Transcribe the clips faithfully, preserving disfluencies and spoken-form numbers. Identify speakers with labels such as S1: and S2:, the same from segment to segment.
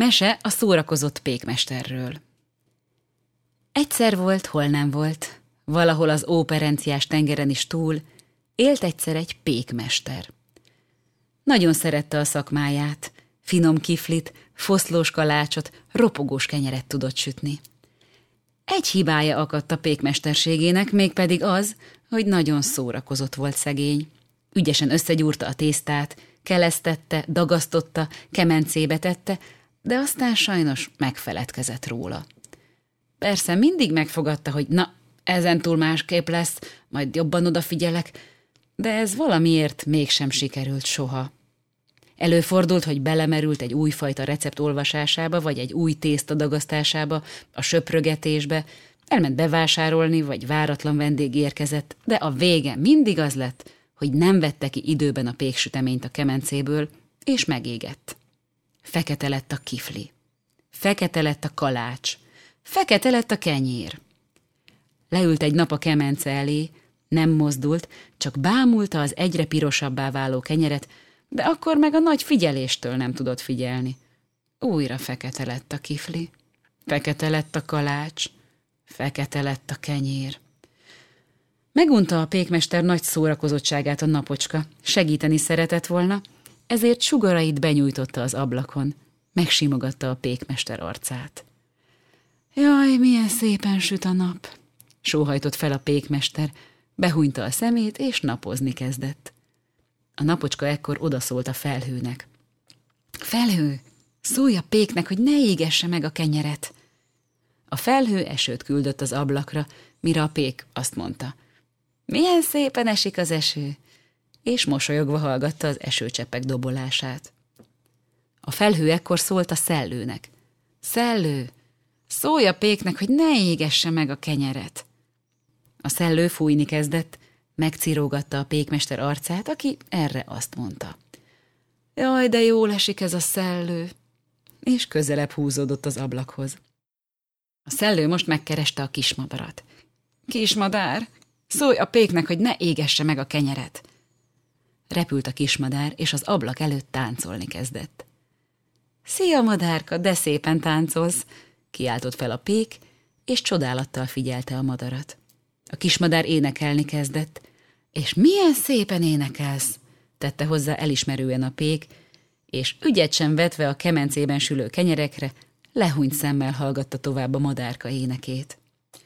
S1: Mese a szórakozott pékmesterről. Egyszer volt, hol nem volt, valahol az óperenciás tengeren is túl, élt egyszer egy pékmester. Nagyon szerette a szakmáját, finom kiflit, foszlós kalácsot, ropogós kenyeret tudott sütni. Egy hibája akadt a pékmesterségének, mégpedig az, hogy nagyon szórakozott volt szegény. Ügyesen összegyúrta a tésztát, kelesztette, dagasztotta, kemencébe tette, de aztán sajnos megfeledkezett róla. Persze mindig megfogadta, hogy na, ezentúl másképp lesz, majd jobban odafigyelek, de ez valamiért mégsem sikerült soha. Előfordult, hogy belemerült egy újfajta recept olvasásába, vagy egy új tészta dagasztásába, a söprögetésbe, elment bevásárolni, vagy váratlan vendég érkezett, de a vége mindig az lett, hogy nem vette ki időben a péksüteményt a kemencéből, és megégett. Fekete lett a kifli. Fekete lett a kalács. Fekete lett a kenyér. Leült egy nap a kemence elé, nem mozdult, csak bámulta az egyre pirosabbá váló kenyeret, de akkor meg a nagy figyeléstől nem tudott figyelni. Újra fekete lett a kifli. Fekete lett a kalács. Fekete lett a kenyér. Megunta a pékmester nagy szórakozottságát a napocska, segíteni szeretett volna, ezért sugarait benyújtotta az ablakon, megsimogatta a pékmester arcát. Jaj, milyen szépen süt a nap! Sóhajtott fel a pékmester, behúnyta a szemét, és napozni kezdett. A napocska ekkor odaszólt a felhőnek. Felhő, szólj a péknek, hogy ne égesse meg a kenyeret! A felhő esőt küldött az ablakra, mire a pék azt mondta. Milyen szépen esik az eső! És mosolyogva hallgatta az esőcseppek dobolását. A felhő ekkor szólt a szellőnek. Szellő, szólj a péknek, hogy ne égesse meg a kenyeret! A szellő fújni kezdett, megcirógatta a pékmester arcát, aki erre azt mondta. Jaj, de jól esik ez a szellő! És közelebb húzódott az ablakhoz. A szellő most megkereste a kismadarat. Kismadár, szólj a péknek, hogy ne égesse meg a kenyeret! Repült a kismadár, és az ablak előtt táncolni kezdett. Szia, madárka, de szépen táncolsz! Kiáltott fel a pék, és csodálattal figyelte a madarat. A kismadár énekelni kezdett, és milyen szépen énekelsz! Tette hozzá elismerően a pék, és ügyet sem vetve a kemencében sülő kenyerekre, lehúnyt szemmel hallgatta tovább a madárka énekét.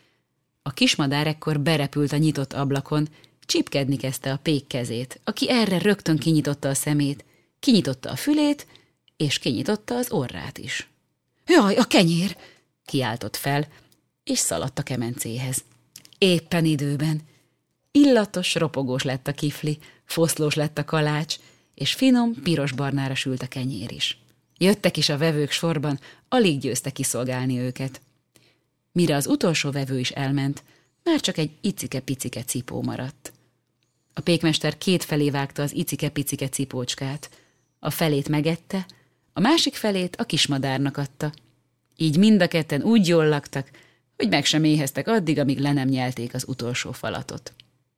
S1: A kismadár ekkor berepült a nyitott ablakon, csipkedni kezdte a pék kezét, aki erre rögtön kinyitotta a szemét, kinyitotta a fülét, és kinyitotta az orrát is. Jaj, a kenyér! Kiáltott fel, és szaladt a kemencéhez. Éppen időben. Illatos, ropogós lett a kifli, foszlós lett a kalács, és finom, piros-barnára sült a kenyér is. Jöttek is a vevők sorban, alig győzte kiszolgálni őket. Mire az utolsó vevő is elment, már csak egy icike-picike cipó maradt. A pékmester kétfelé vágta az icike-picike cipócskát. A felét megette, a másik felét a kismadárnak adta. Így mind a ketten úgy jól laktak, hogy meg sem éheztek addig, amíg le nem nyelték az utolsó falatot.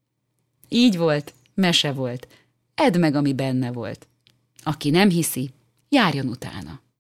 S1: Így volt, mese volt, edd meg, ami benne volt. Aki nem hiszi, járjon utána.